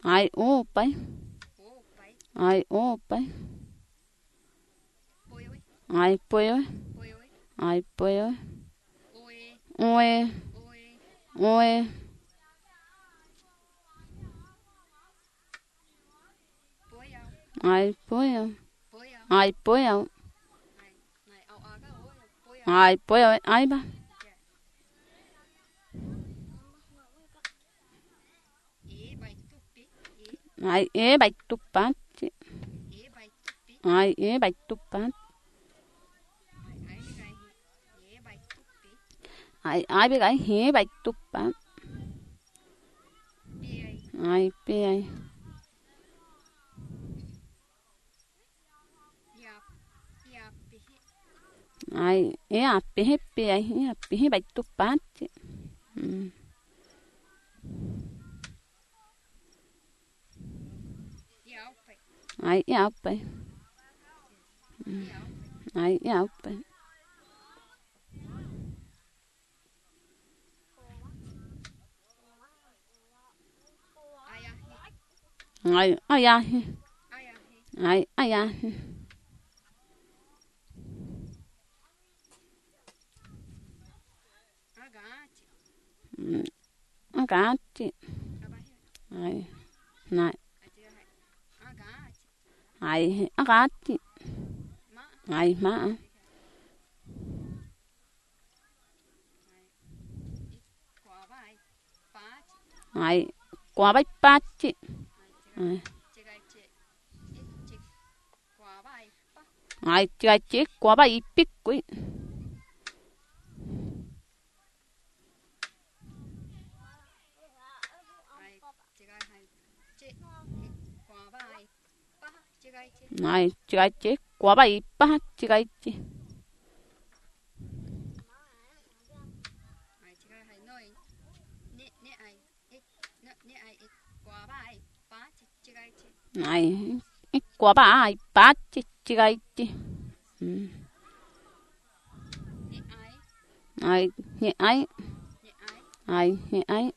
Ai ô pai. Ai ô pai. Ai poi ơi. Ai poi ơi. Ôi. Ôi. Ai poi ơi. Ai poi ơi. Ai poi ơi. Ai ba. Ai ế bạch tục bát. Ai ế bạch tục bát. Ai biết ai hế bạch tục bát. Ai bê ai. Ai ế ạp bê hế bê ai hế ạp bê hế bạch tục bát. Ai ế ạp bê. Ai ế ạp bê. Ai ai à. Ai ai à. Agati. Ai. Nai. Ai agati. Ai ma. Ai quả bách bát chị. Ai chơi chết quả bách ít quý. Ai chơi chết quả bách ít bát chơi chết. Ai quả bách ai bát chơi chết. Ai nhẹ ai. Ai nhẹ ai.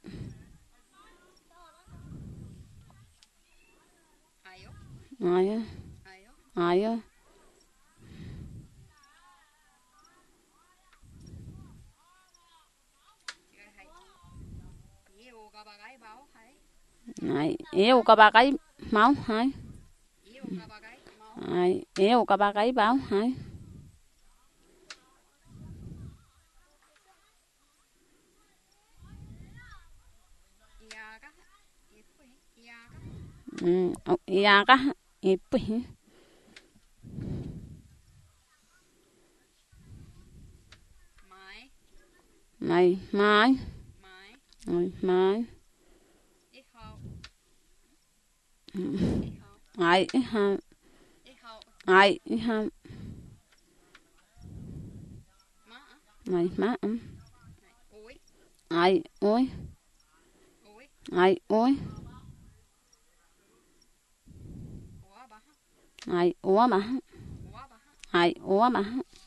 Ai á. Ai á. Ai yêu cả ba cái máu hai. Ai yêu cả ba cái báo hai. Iya ka ipu. Mai mai. Mai mai. Ai ha. Ai ha. Mai má. Ai ôi. Ai ôi. Ai ủa mà. Ai ủa mà.